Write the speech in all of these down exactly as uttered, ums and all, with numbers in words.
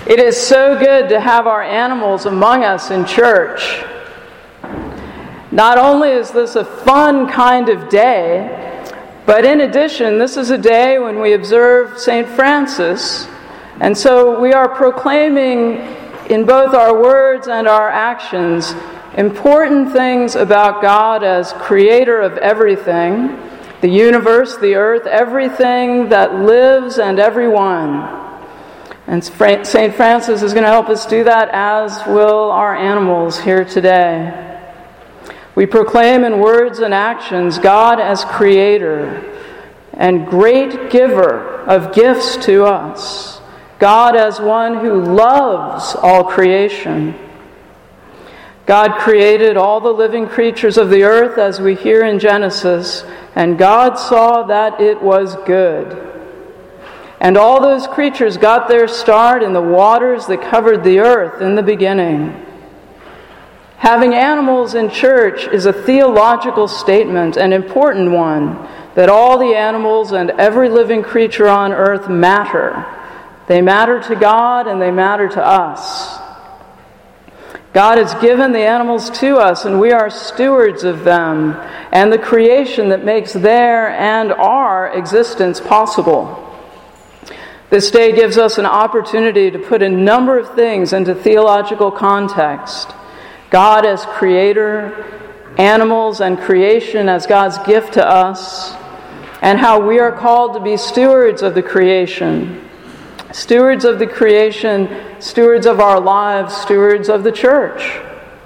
It is so good to have our animals among us in church. Not only is this a fun kind of day, but in addition, this is a day when we observe Saint Francis, and so we are proclaiming in both our words and our actions important things about God as creator of everything, the universe, the earth, everything that lives and everyone. And Saint Francis is going to help us do that, as will our animals here today. We proclaim in words and actions God as creator and great giver of gifts to us. God as one who loves all creation. God created all the living creatures of the earth, as we hear in Genesis, and God saw that it was good. And all those creatures got their start in the waters that covered the earth in the beginning. Having animals in church is a theological statement, an important one, that all the animals and every living creature on earth matter. They matter to God and they matter to us. God has given the animals to us, and we are stewards of them and the creation that makes their and our existence possible. This day gives us an opportunity to put a number of things into theological context. God as creator, animals and creation as God's gift to us, and how we are called to be stewards of the creation. Stewards of the creation, stewards of our lives, stewards of the church.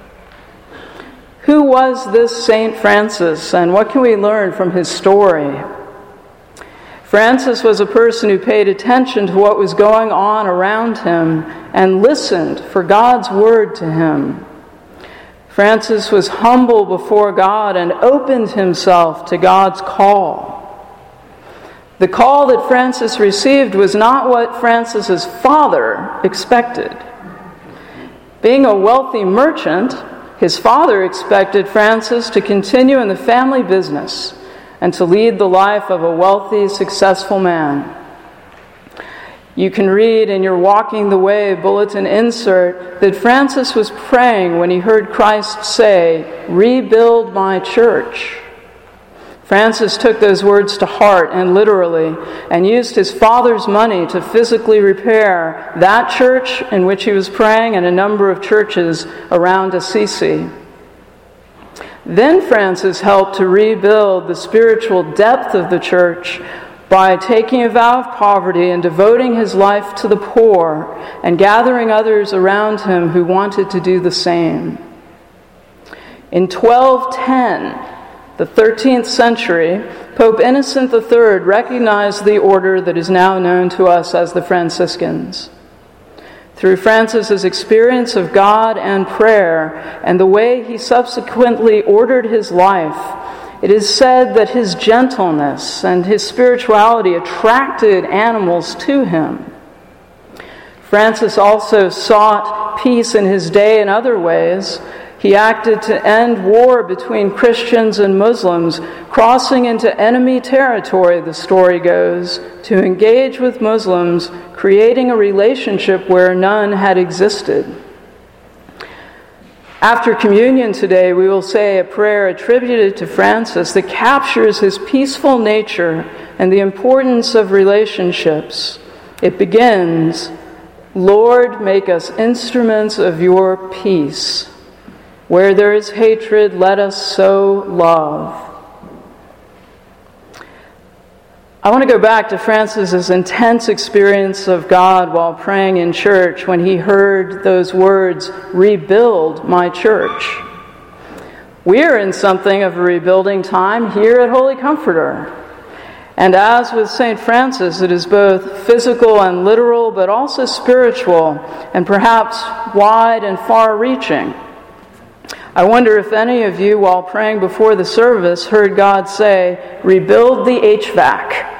Who was this Saint Francis, and what can we learn from his story? Francis was a person who paid attention to what was going on around him and listened for God's word to him. Francis was humble before God and opened himself to God's call. The call that Francis received was not what Francis's father expected. Being a wealthy merchant, his father expected Francis to continue in the family business and to lead the life of a wealthy, successful man. You can read in your Walking the Way bulletin insert that Francis was praying when he heard Christ say, "Rebuild my church." Francis took those words to heart and literally, and used his father's money to physically repair that church in which he was praying and a number of churches around Assisi. Then Francis helped to rebuild the spiritual depth of the church by taking a vow of poverty and devoting his life to the poor and gathering others around him who wanted to do the same. In twelve ten, the thirteenth century, Pope Innocent the Third recognized the order that is now known to us as the Franciscans. Through Francis's experience of God and prayer and the way he subsequently ordered his life, it is said that his gentleness and his spirituality attracted animals to him. Francis also sought peace in his day in other ways. He acted to end war between Christians and Muslims, crossing into enemy territory, the story goes, to engage with Muslims, creating a relationship where none had existed. After communion today, we will say a prayer attributed to Francis that captures his peaceful nature and the importance of relationships. It begins, "Lord, make us instruments of your peace. Where there is hatred, let us sow love." I want to go back to Francis's intense experience of God while praying in church when he heard those words, "Rebuild my church." We are in something of a rebuilding time here at Holy Comforter. And as with Saint Francis, it is both physical and literal, but also spiritual and perhaps wide and far-reaching. I wonder if any of you, while praying before the service, heard God say, "Rebuild the H V A C."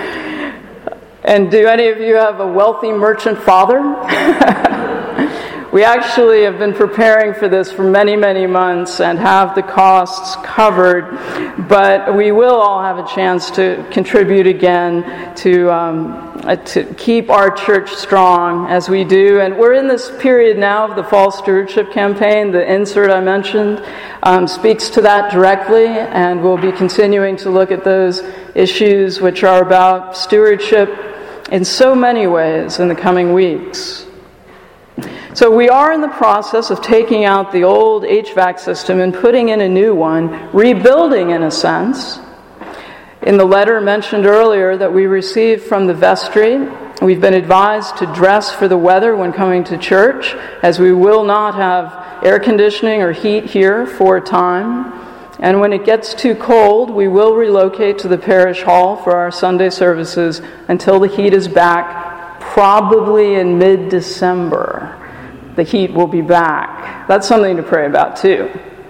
And do any of you have a wealthy merchant father? We actually have been preparing for this for many, many months and have the costs covered, but we will all have a chance to contribute again to um, to keep our church strong as we do. And we're in this period now of the Fall Stewardship Campaign. The insert I mentioned um, speaks to that directly, and we'll be continuing to look at those issues which are about stewardship in so many ways in the coming weeks. So we are in the process of taking out the old H V A C system and putting in a new one, rebuilding in a sense. In the letter mentioned earlier that we received from the vestry, we've been advised to dress for the weather when coming to church, as we will not have air conditioning or heat here for a time. And when it gets too cold, we will relocate to the parish hall for our Sunday services until the heat is back, probably in mid-December. The heat will be back. That's something to pray about too.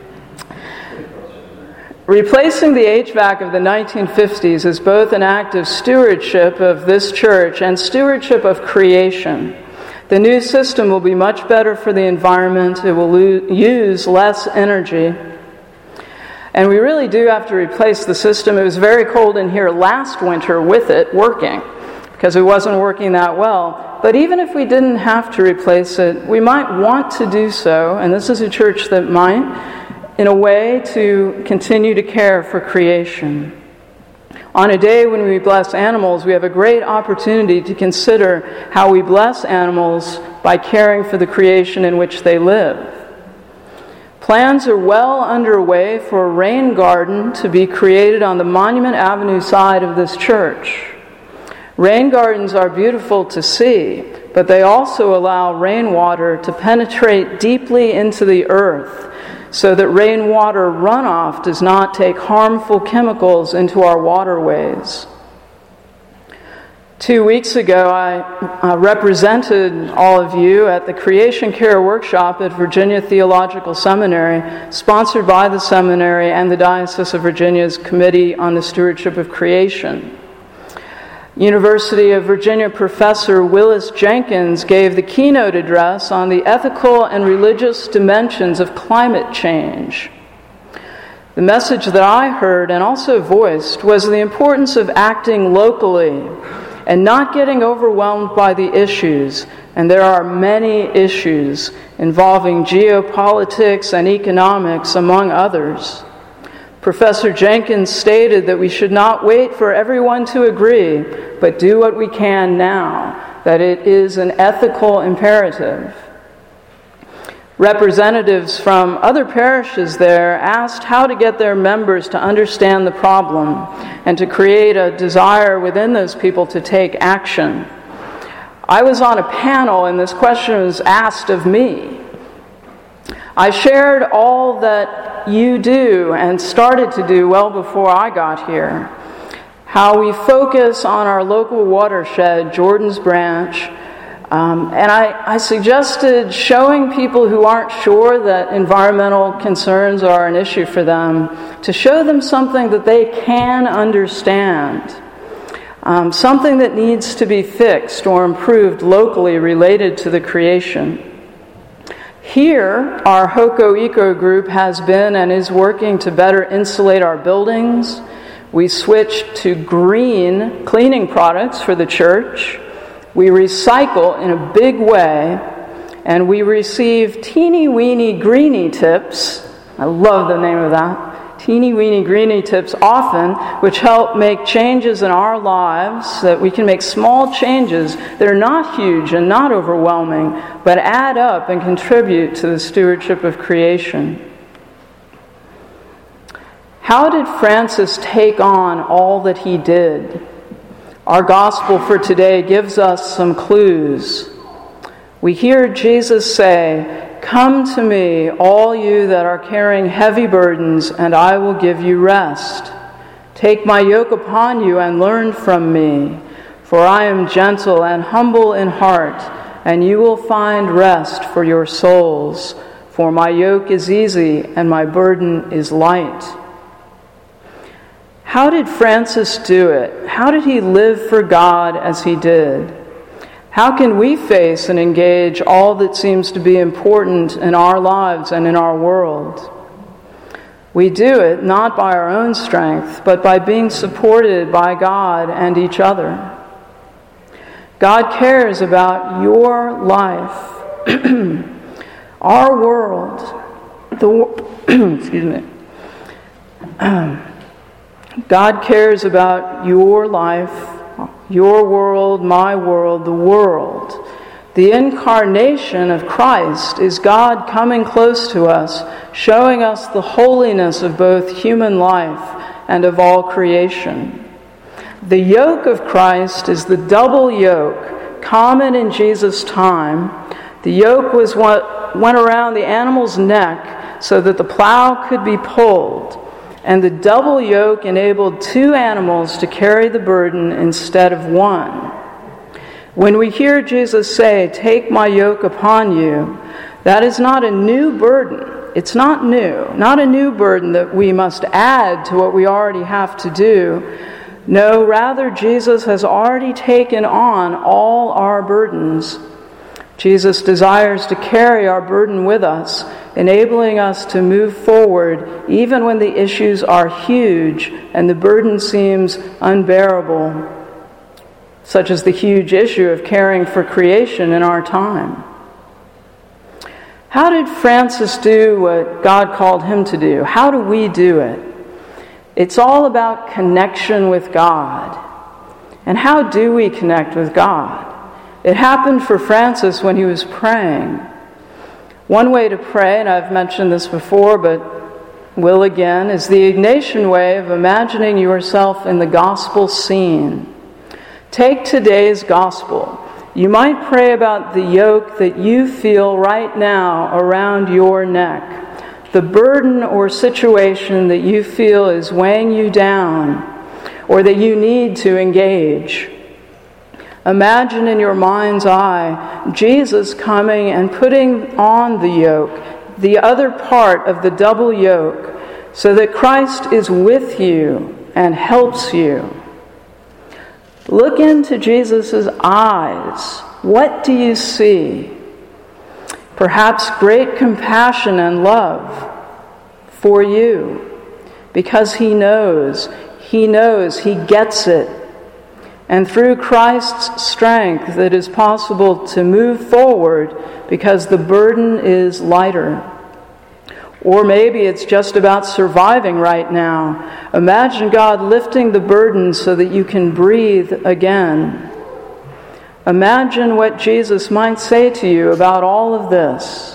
Replacing the H V A C of the nineteen fifties is both an act of stewardship of this church and stewardship of creation. The new system will be much better for the environment. It will lo- use less energy. And we really do have to replace the system. It was very cold in here last winter with it working, because it wasn't working that well. But even if we didn't have to replace it, we might want to do so, and this is a church that might, in a way to continue to care for creation. On a day when we bless animals, we have a great opportunity to consider how we bless animals by caring for the creation in which they live. Plans are well underway for a rain garden to be created on the Monument Avenue side of this church. Rain gardens are beautiful to see, but they also allow rainwater to penetrate deeply into the earth so that rainwater runoff does not take harmful chemicals into our waterways. Two weeks ago, I uh, represented all of you at the Creation Care Workshop at Virginia Theological Seminary, sponsored by the seminary and the Diocese of Virginia's Committee on the Stewardship of Creation. University of Virginia professor Willis Jenkins gave the keynote address on the ethical and religious dimensions of climate change. The message that I heard and also voiced was the importance of acting locally and not getting overwhelmed by the issues. And there are many issues involving geopolitics and economics, among others. Professor Jenkins stated that we should not wait for everyone to agree, but do what we can now, that it is an ethical imperative. Representatives from other parishes there asked how to get their members to understand the problem and to create a desire within those people to take action. I was on a panel and this question was asked of me. I shared all that you do and started to do well before I got here. How we focus on our local watershed, Jordan's Branch. Um, and I, I suggested showing people who aren't sure that environmental concerns are an issue for them, to show them something that they can understand. Um, something that needs to be fixed or improved locally related to the creation. Here, our HOCO Eco Group has been and is working to better insulate our buildings. We switched to green cleaning products for the church. We recycle in a big way, and we receive teeny weeny greenie tips. I love the name of that. Teeny weeny greenie tips often, which help make changes in our lives, so that we can make small changes that are not huge and not overwhelming, but add up and contribute to the stewardship of creation. How did Francis take on all that he did? Our gospel for today gives us some clues. We hear Jesus say, "Come to me, all you that are carrying heavy burdens, and I will give you rest. Take my yoke upon you and learn from me, for I am gentle and humble in heart, and you will find rest for your souls. For my yoke is easy and my burden is light." How did Francis do it? How did he live for God as he did? How can we face and engage all that seems to be important in our lives and in our world? We do it not by our own strength, but by being supported by God and each other. God cares about your life, our world, the excuse me. God cares about your life, your world, my world, the world. The incarnation of Christ is God coming close to us, showing us the holiness of both human life and of all creation. The yoke of Christ is the double yoke common in Jesus' time. The yoke was what went around the animal's neck so that the plow could be pulled, and the double yoke enabled two animals to carry the burden instead of one. When we hear Jesus say, "Take my yoke upon you," that is not a new burden. It's not new, not a new burden that we must add to what we already have to do. No, rather, Jesus has already taken on all our burdens. Jesus desires to carry our burden with us, enabling us to move forward even when the issues are huge and the burden seems unbearable, such as the huge issue of caring for creation in our time. How did Francis do what God called him to do? How do we do it? It's all about connection with God. And how do we connect with God? It happened for Francis when he was praying. One way to pray, and I've mentioned this before, but will again, is the Ignatian way of imagining yourself in the gospel scene. Take today's gospel. You might pray about the yoke that you feel right now around your neck, the burden or situation that you feel is weighing you down, or that you need to engage. Imagine in your mind's eye Jesus coming and putting on the yoke, the other part of the double yoke, so that Christ is with you and helps you. Look into Jesus' eyes. What do you see? Perhaps great compassion and love for you, because he knows, he knows, he gets it. And through Christ's strength, it is possible to move forward because the burden is lighter. Or maybe it's just about surviving right now. Imagine God lifting the burden so that you can breathe again. Imagine what Jesus might say to you about all of this.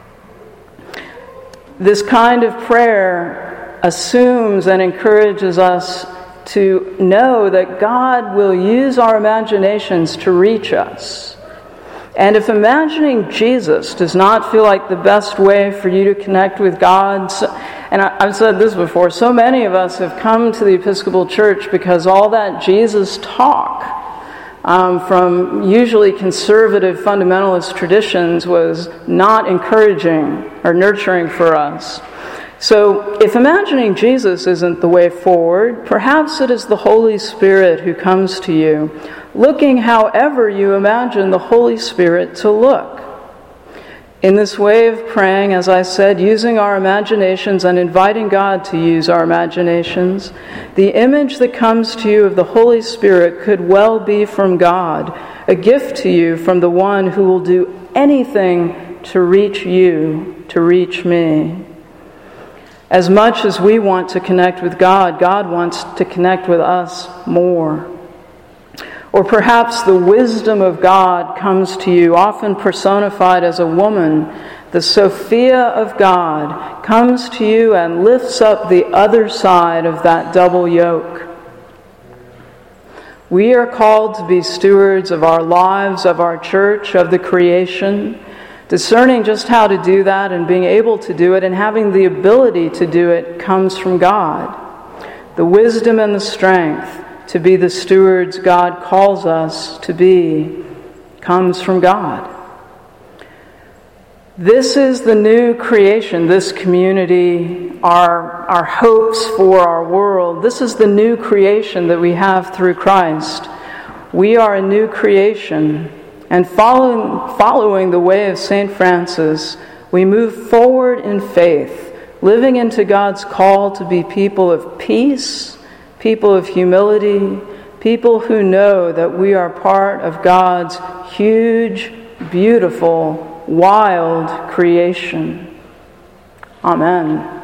This kind of prayer assumes and encourages us to know that God will use our imaginations to reach us. And if imagining Jesus does not feel like the best way for you to connect with God, and I've said this before, so many of us have come to the Episcopal Church because all that Jesus talk um, from usually conservative fundamentalist traditions was not encouraging or nurturing for us. So if imagining Jesus isn't the way forward, perhaps it is the Holy Spirit who comes to you, looking however you imagine the Holy Spirit to look. In this way of praying, as I said, using our imaginations and inviting God to use our imaginations, the image that comes to you of the Holy Spirit could well be from God, a gift to you from the one who will do anything to reach you, to reach me. As much as we want to connect with God, God wants to connect with us more. Or perhaps the wisdom of God comes to you, often personified as a woman. The Sophia of God comes to you and lifts up the other side of that double yoke. We are called to be stewards of our lives, of our church, of the creation. Discerning just how to do that and being able to do it and having the ability to do it comes from God. The wisdom and the strength to be the stewards God calls us to be comes from God. This is the new creation, this community, our, our hopes for our world. This is the new creation that we have through Christ. We are a new creation. And following, following the way of Saint Francis, we move forward in faith, living into God's call to be people of peace, people of humility, people who know that we are part of God's huge, beautiful, wild creation. Amen.